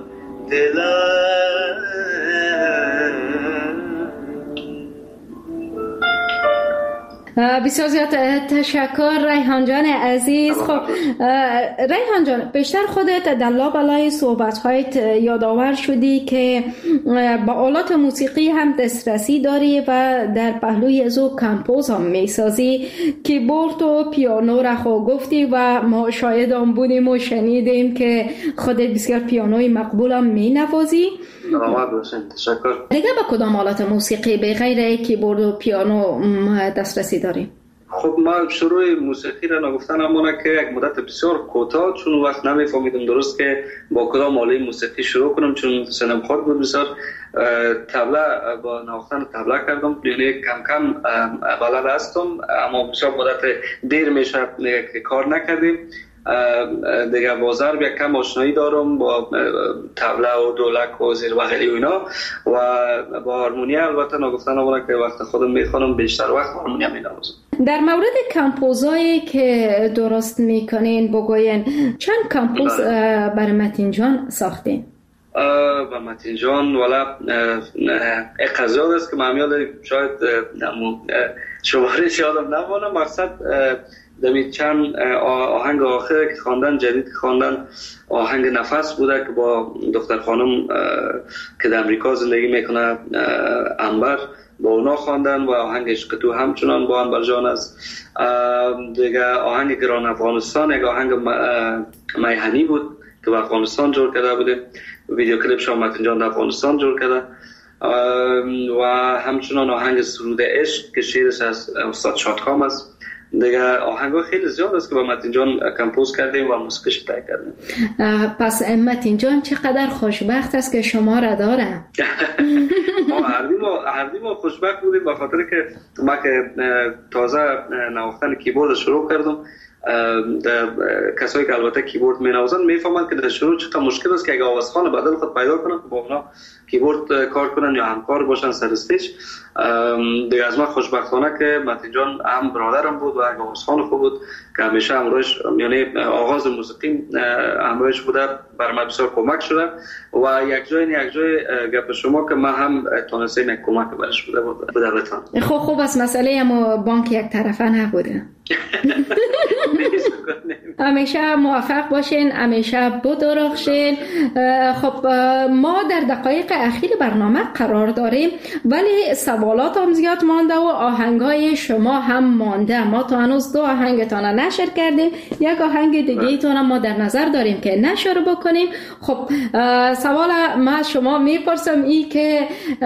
دلم. بسیار زیاد تشکر ریحان جان عزیز. خب ریحان جان، بیشتر خودت در لابلای صحبت‌هایت یادآور شدی که با آلات موسیقی هم دسترسی داری و در پهلوی ازو کمپوز هم میسازی. کیبورد و پیانو را خو گفتی و ما شاید هم بودیم و شنیدیم که خودت بسیار پیانوی مقبول هم می نوازی. آمد باشین، تشکر. دیگه با کدام آلات موسیقی به غیر کیبورد و پیانو دسترسی داریم؟ خب ما شروع موسیقی را نگفتن همونه که یک مدت بسیار کوتاه، چون وقت نمیفهمیدم درست که با کدام آله موسیقی شروع کنم، چون سنم خود بود بسیار. طبله با نواختن طبله کردم، یعنی کم کم بلد هستم، اما بسیار مدت دیر میشه که کار نکردیم. دیگه با ضرب یک کم آشنایی دارم با طبله و دولک و زیر بغلی و اینا، و با هارمونی البته نگفتن همونه که وقت خودم میخوانم بیشتر وقت هارمونی مینوازم. در مورد کمپوزایی که درست میکنین بگوین، چند کمپوز برای متین جان ساختین؟ با متین جان والا یک قضیات است که من یاد شاید شمارش یادم نمانه. مقصد دمی چند آهنگ آخر که خواندن، جدید خواندن، آهنگ نفس بوده که با دختر خانم که در امریکا زندگی میکنه، انبر، با اونا خواندن، و آهنگ عشق تو همچنان با انبر جان است. دیگه آهنگ گران افغانستان یک آهنگ میهنی بود که با افغانستان جور کرده بوده، ویدیو کلیپ شما متین جان در افغانستان جور کرده، و همچنان آهنگ سرود عشق که شعرش از استاد شادخام است. دیگه آهنگا خیلی زیاد است که با متین جان کمپوز کردیم و موسیقیش تهیه کردیم. پس متین جان چقدر خوشبخت است که شما را داره. ما هر دیم خوشبخت بودیم، به خاطر که ما که تازه نواختن کیبورد شروع کردم، در کسایی که البته کیبورد می‌نوازن میفهمند که در شروع چقدر مشکل است که اگه آوازخوان بدل خود پیدا کنن که با اونا کیبورد کار کنن یا همکار باشن سر استیج. دیگه از من خوشبختانه که متین جان هم برادرم بود و یک آوازخوان خوب بود که همیشه همراهش، یعنی آغاز موسیقی همراهش بوده، برام بسیار کمک شده، و یک جای یک جای گپ شما که من هم تونستم یک کمک برش بوده بوده بتون. خب خوب است، مسئله اما بانک یک طرفه نبوده. همیشه موفق باشین، همیشه بدرخشین. خب ما در دقایق اخیر برنامه قرار داریم، ولی سوالات هم زیاد مانده و آهنگای شما هم مانده. ما تا هنوز دو آهنگتان نشر کردیم، یک آهنگ دیگه تون ما در نظر داریم که نشر بکنیم. خب سوال ما شما میپرسم ای که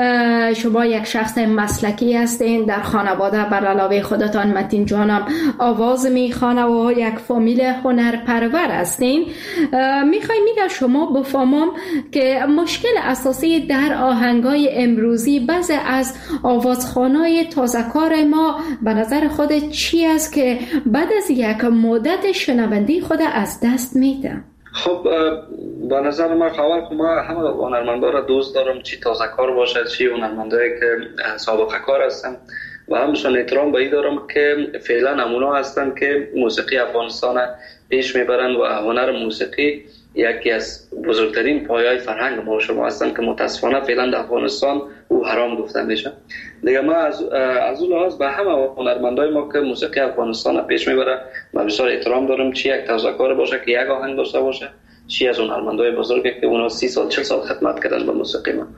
شما یک شخص مسلکی هستین، در خانواده بر علاوه خودتان متین جانم آواز میخوانه و یک فامیل هنرپرور هستین. میخوایم میگه شما بفهمم که مشکل اساسی در آهنگای امروزی بعضی از آوازخوانای تازه‌کار ما به نظر خود چی است که بعد از یک مدت شنوندی خود از دست میده؟ خب به نظر من خواهر که ما همه هنرمندا را دوست دارم، چی تازه‌کار باشه چی هنرمندایی که سابقه کار هستن، و همشون احترام به این دارم که فعلا نمونه هستن که موسیقی افغانستان پیش میبرن و هنر موسیقی یکی از بزرگترین پایه‌های فرهنگ ما شما هستن که متاسفانه فعلا در افغانستان او حرام گفته میشه. دیگه ما از از اون لحاظ به همه هنرمندای ما که موسیقی افغانستان پیش میبره ما بسیار احترام دارم، چی یک تازه‌کار باشه که یک آهنگ داشته باشه، چی از اون هنرمندای بزرگی که اونا سی سال چهل سال خدمت کردن به موسیقی ما.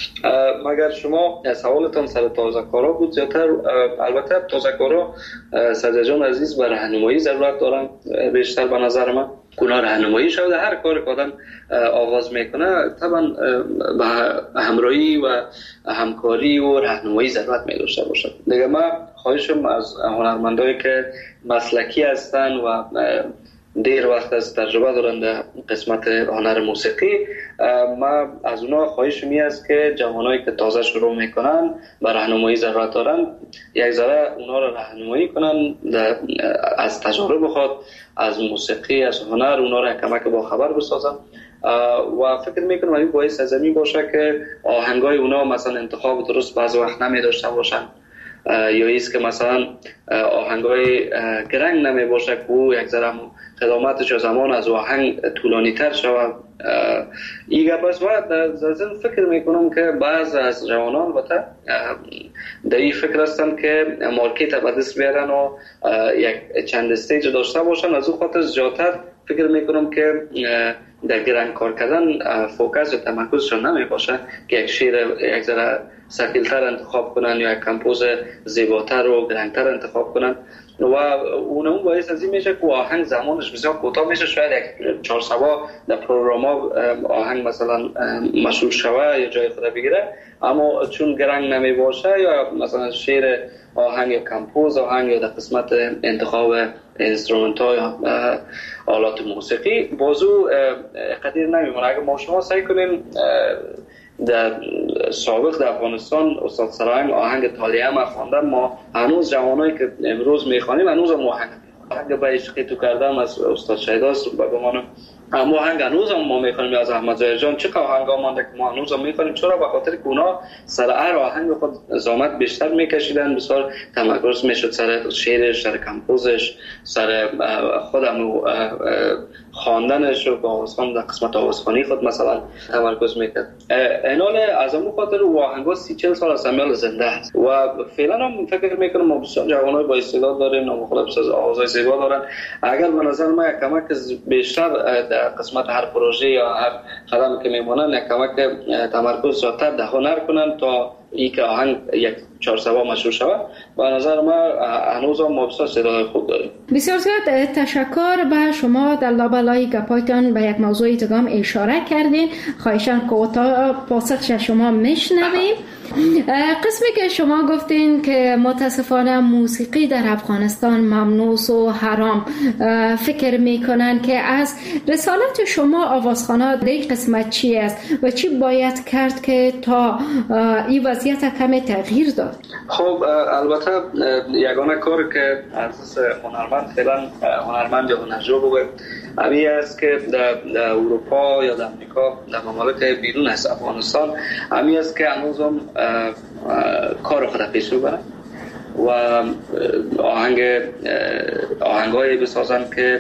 مگر شما سوالتان سر تازه‌کارا بود زیادتر، البته تازه‌کارا سجاد جان عزیز به راهنمایی ضرورت دارن بیشتر به نظر من. اونا راهنمایی شده، هر کاری که آدم آغاز میکنه طبعا به همراهی و همکاری و راهنمایی ضرورت می داشته باشه. دیگه من خواهشم از هنرمندایی که مسلکی هستن و دیر وقت از تجربه دارن در قسمت هنر موسیقی، ما از اونا خواهش می است که جوانایی که تازه شروع میکنن به راهنمایی ضرورت دارن، یک ذره اونا رو راهنمایی کنن، از تجربه خود از موسیقی از هنر اونا رو کمک با خبر بسازن، و فکر میکنم این باعث از این باشه که آهنگای اونا مثلا انتخاب درست بعض وقت نمی داشته باشن یا ایست که مثلا آهنگای گرنگ نمی باشه که او یک ذره خدماتش و زمان از آهنگ طولانی تر شود. این گپ است و در ضمن فکر میکنم که بعض از جوانان البته در این فکر هستند که مارکت به دست بیارن و یک چند استیج داشته باشن. از او خاطر زیادتر فکر میکنم که در گرنگ کار کردن فوکس و تمرکزشون نمی باشه که یک شعر یک ذره ثقیل‌تر انتخاب کنن یا یک کمپوز زیباتر و گرنگتر انتخاب کنن و اونم باعث از این میشه که آهنگ زمانش بسیار کوتاه میشه. شاید یک چهار سبا در پروگرام آهنگ مثلا مشهور شوه یا جای خود بگیره، اما چون گرنگ نمی باشه یا مثلا شعر آهنگ یا کمپوز آهنگ یا در قسمت انتخاب اینسترومنت ها یا آلات موسیقی بازو قدیر نمیمونه. اگر ما شما سعی کنیم در سابق در افغانستان استاد سرایم آهنگ طالیه ما خواندن، ما هنوز جوانایی که امروز میخوانیم هنوز هم آهنگ آهنگ به عشقی تو کردم از استاد شیداست به گمان اما آهنگ هنوز هم ما میخوانیم از احمد ظاهر جان. چه آهنگ ها مانده که ما هنوز هم میخوانیم؟ چرا؟ به خاطر که اونا سر هر آهنگ خود زحمت بیشتر میکشیدن، بسیار تمرکز میشد سر شعرش، سر کمپوزش، سر خودم خواندنش و آوازخوان در قسمت آوازخوانی خود مثلا تمرکز میکرد. اینال از اون خاطر و آهنگا سی چهل سال از امیال زنده است و فعلا هم فکر میکنم ما بسیار جوانای با استعداد داریم، نام خود بسیار آوازای زیبا دارن. اگر به نظر من یک کمک بیشتر در قسمت هر پروژه یا هر قدم که میمونن یک کمک تمرکز زیادتر در هنر کنن تا ای که آهنگ یک چهار سبا مشهور شود. به نظر ما هنوز هم ما بسیار استعداد خوب داریم. بسیار زیاد تشکر به شما. در لابلای گپایتان به یک موضوع دیگه اشاره کردین، خواهشاً کوتاه پاسخش شما میشنویم. قسمی که شما گفتین که متاسفانه موسیقی در افغانستان ممنوع و حرام، فکر میکنن که از رسالت شما آوازخوانا در این قسمت چی است و چی باید کرد که تا این وضعیت کمی تغییر داد؟ خب البته یگانه کار که از هنرمند فعلا هنرمند یا هنرجو بگویم امی است که در اروپا یا در امریکا در ممالک بیرون از افغانستان امی است که هنوز هم کار خود پیش ببرن و آهنگ آهنگایی بسازن که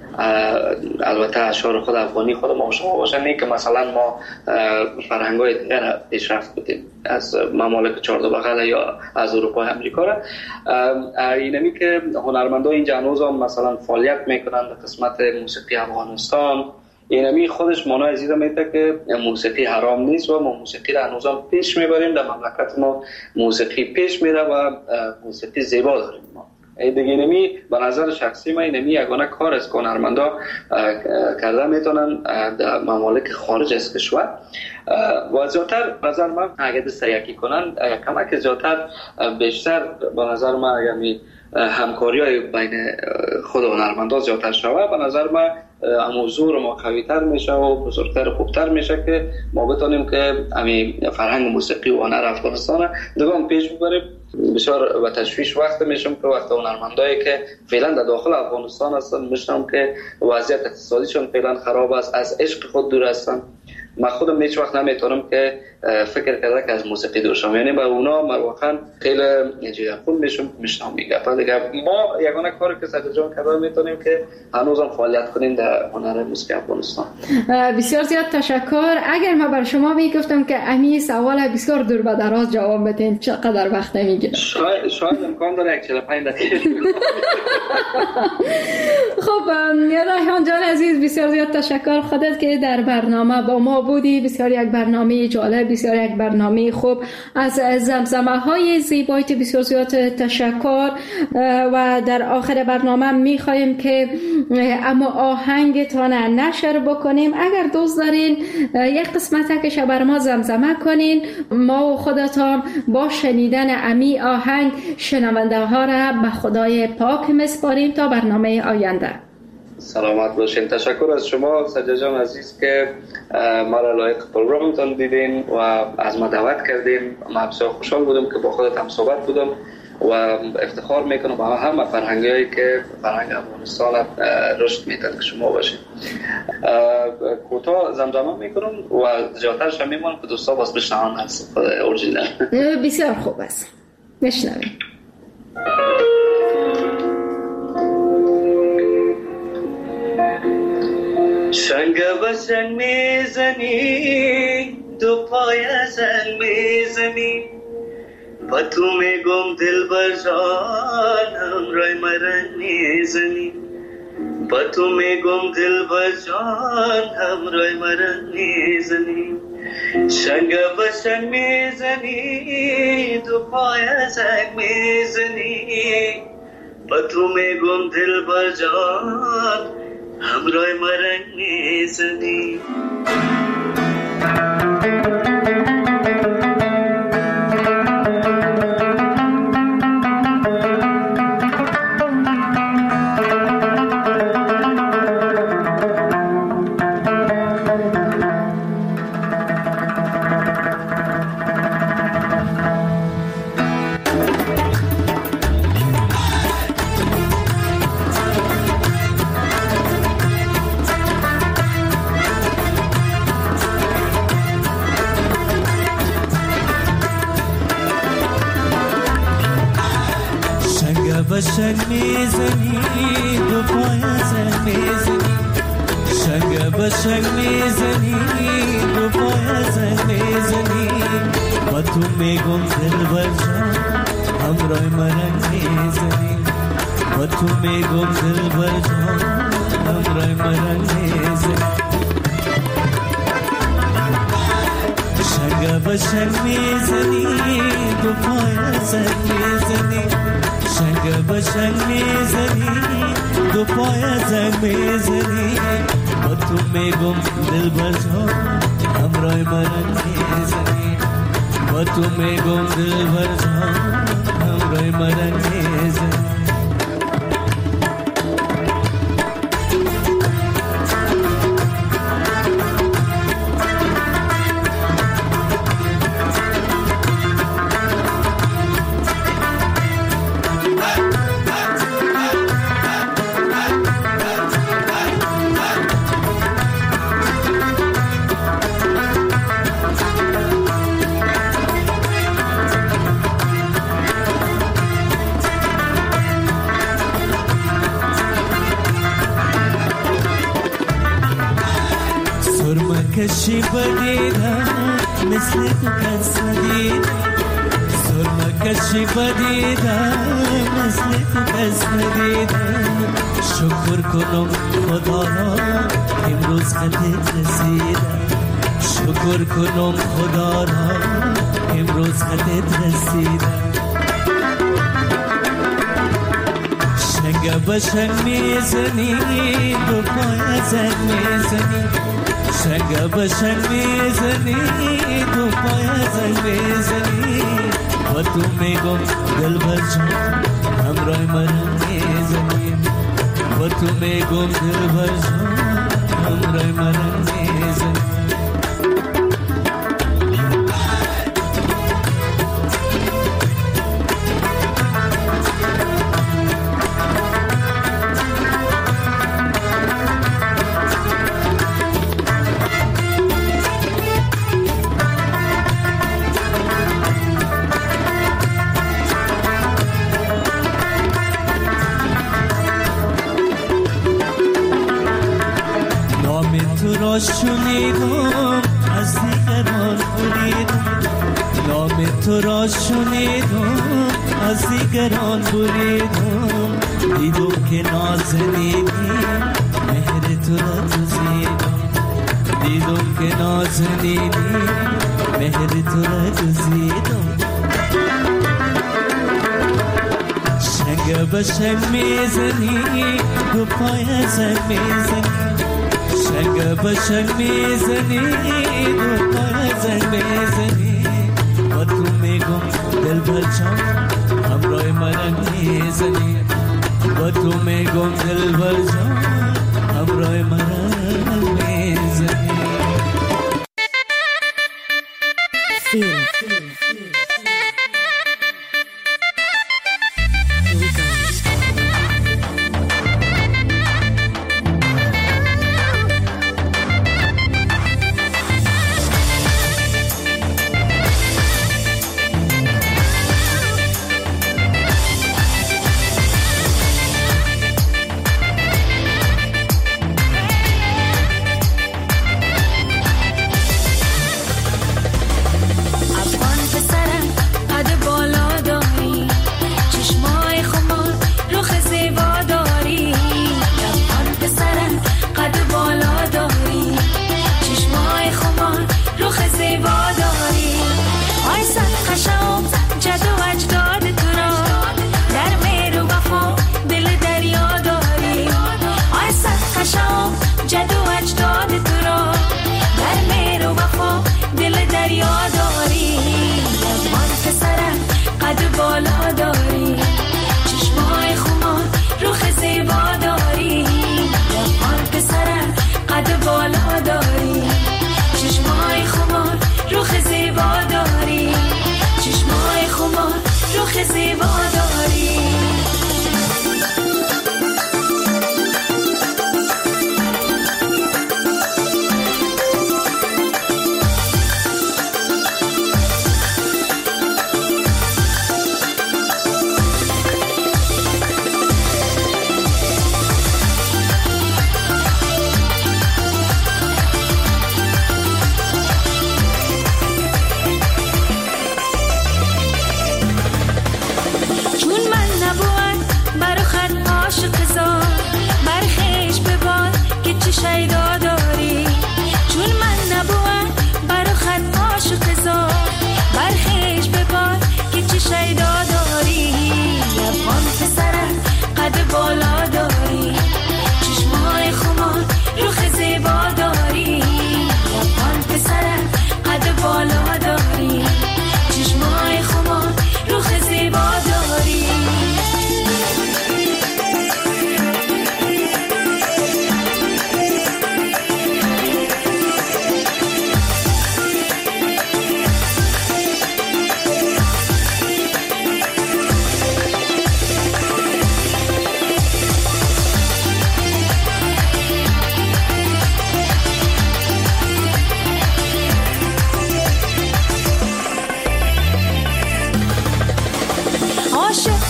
البته اشعار خود افغانی خود ما شما باشن، نه که مثلا ما فرهنگ‌های دیگر پیشرفت بودیم از ممالک چهارده بغل یا از اروپا و امریکا را. اینمی که هنرمندان اینجا هنوز هم مثلا فعالیت میکنن در قسمت موسیقی افغانستان، اینمی خودش مانع از این میده که موسیقی حرام نیست و ما موسیقی را هنوز هم پیش میبریم. در مملکت ما موسیقی پیش میره و موسیقی زیبا داریم ما. ای دیگه نمی به نظر شخصی من نمی یگانه کار از هنرمندا کرده میتونن در ممالک خارج از کشور و زیادتر نظر من اگه دستریکی کنن کمک زیادتر بیشتر به نظر من اگه می همکاری های بین خود هنرمندا زیادتر شود به نظر من موضوع ما قوی‌تر میشه و بزرگتر و خوبتر میشه که ما بتونیم که همین فرهنگ موسیقی و هنر افغانستان دوام پیش ببریم. بسیار و تشویش وقت میشم که وقت هنرمندایی که فعلا در داخل افغانستان هستن میشنم که وضعیت اقتصادیشون فعلا خراب است، از عشق خود دور هستن. من خودم هیچ وقت نمیتونم که فکر کرده که از موسیقی دور شم، یعنی با اونا واقعا خیلی جیرخون میشم میشنم میگه دیگه ما یگانه کاری که سر جان کرده میتونیم که هنوزم فعالیت کنیم در هنر موسیقی افغانستان. بسیار زیاد تشکر. اگر ما بر شما میگفتم که امی سوال بسیار دور به دراز جواب بدین چقدر وقت نمیگیره؟ شاید شاید امکان داره چهل و پنج دقیقه. خب ریحان جان عزیز بسیار زیاد تشکر خودت که در برنامه با ما بودی. بسیار یک برنامه جالب، بسیار یک برنامه خوب. از زمزمه های زیبایت بسیار زیاد تشکر و در آخر برنامه میخوایم که اما آهنگتان نشر بکنیم. اگر دوست دارین یک قسمت که شبر ما زمزمه کنین، ما و خودتان با شنیدن امی آهنگ شنونده ها را به خدای پاک مسپاریم تا برنامه آینده. سلامت باشین. تشکر از شما سجاد جان عزیز که مرا لایق پروگرامتون دیدین و از ما دعوت کردین. من بسیار خوشحال بودم که با خودت هم صحبت بودم و افتخار میکنم با همه فرهنگایی که فرهنگ افغانستان رشد میدن که شما باشین. کوتاه زمزمه میکنم و زیادترش هم میمونم که دوستا باز بشنوان از اورجینال. بسیار خوب است، بشنویم. شنگ به شنگ میزنی، دو پای زن میزنی، با تو میگم دل بر جان همراه مرنگ میزنی، با تو میگم دل بر جان همراه مرنگ میزنی. شنگ به شنگ میزنی، دو پای زن میزنی، با تو میگم دل بر جان همراه مرنگ میزنی. شنگ میزنی، دو پای زن میزنی، شنگ به شنگ میزنی، دو پای زن میزنی، با تو میگم دل بر جان همراه مرنگ میزنی، با تو میگم دل بر جان همراه مرنگ میزنی. شنگ به شنگ میزنی، دو پای زن میزنی، شنگ به شنگ میزنی، دو پای زنگ میزنی، با تو میگم دل بر جان همراه مرنگ میزنی، با تو میگم دل بر جان همراه مرنگ میزنی. کشی بدیدم مثل تو کس ندیدم، سرما کشی بدیدم مثل تو کس ندیدم. شکر کنم خدا را امروز خطت رسیدم، شکر کنم خدا را امروز خطت رسیدم. شنگ به شنگ میزنی، دو پای زن میزنی، شنگ به شنگ میزنی، دو پای زن میزنی، با تو میگم دل بر جان همراه مرنگ میزنی، با تو میگم دل بر جان همراه مرنگ میزنی. شنیدم از دیگران بریدم، نام تو را شنیدم از دیگران بریدم، دیدم که نازنینی مهر تو را گزیدم، دیدم که نازنینی مهر تو را گزیدم. شنگ به شنگ میزنی، دو پای زن میزنی، شنگ به شنگ میزنی، دو پای زن میزنی، با تو میگم دل بر جان همراه مرنگ میزنی، با تو میگم دل بر جان همراه مرنگ میزنی.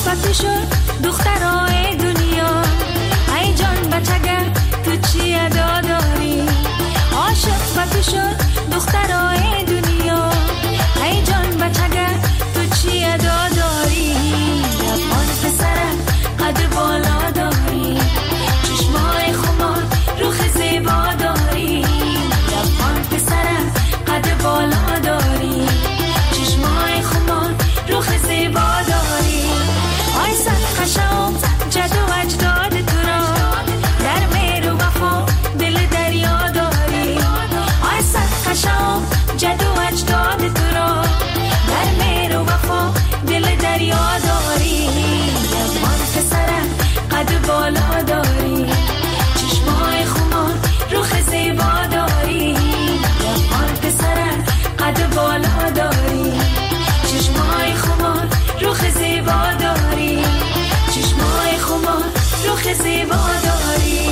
وقتی شد دخترای دنیا، ای جان بچگر تو چی ادا داری؟ عاشق وقتی شد دخترای دنیا، ای جان بچگر تو چی ادا داری؟ لبان پسرم قد بالا داری، چشمای خمار روخ زیبا داری. لبان پسرم قد بالا داری، چشمای خمار روخ زیبا داری. آی سر قشم جد و اجداد تو را، در مهر و وفا دل دریا داری. آی سر قشم جد و اجداد تو را، در مهر و وفا دل دریا داری. لبان پسرم قد بالا داری، چشمای خمار روخ زیبا داری. لبان پسرم قد بالا داری، چشمای خمار روخ زیبا داری. چشمای خمار روخ زیبا داری.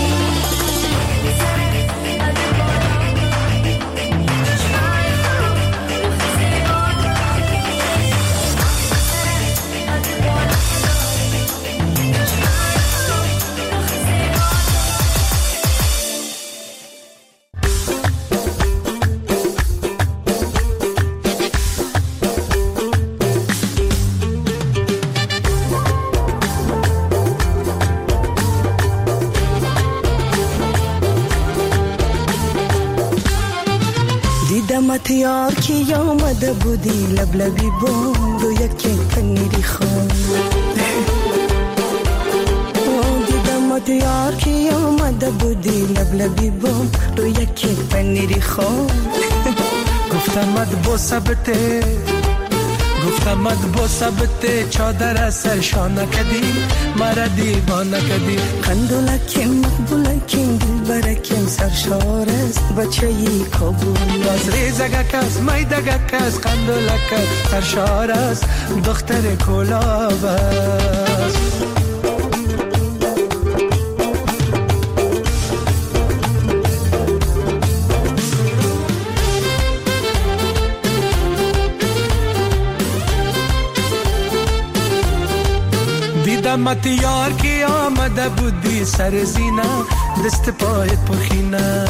دیدمت یار کی آمده بودی لبلبی بوم رو یکی پنیری خون. دیدمت یار کی آمده بودی لبلبی بوم رو یکی پنیری خون. گفتمت با ثبته، گفتمت با ثبته چادر سرشانه کدی مرا دیوانه کدی. قندولکیم مقبولکیم دلبرکیم سرشار است بچه ای کابل. از ریزگک است میدگک است قندولک است سرشار است دختر کلاب است. دیدمت یار کی آمده بودی سر زینه دست پایت پرخینه.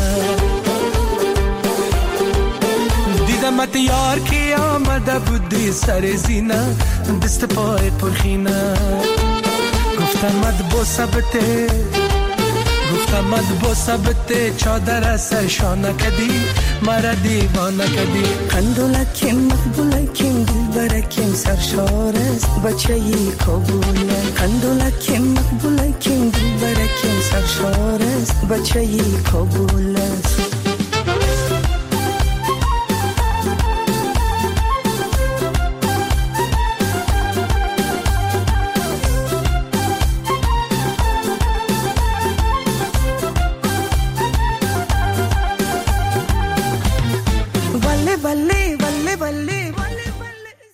دیدمت یار کی آمده بودی سر زینه دست پایت پرخینه. گفتمت با ثبته، گفتمت با ثبته چادر سرشانه کدی مرا دیوانه کدی. قندولکیم مقبولکیم دلبرکیم سرشار است بچه ای کابل. قندولکیم مقبولکیم دلبرکیم سرشار است بچه ای کابل است.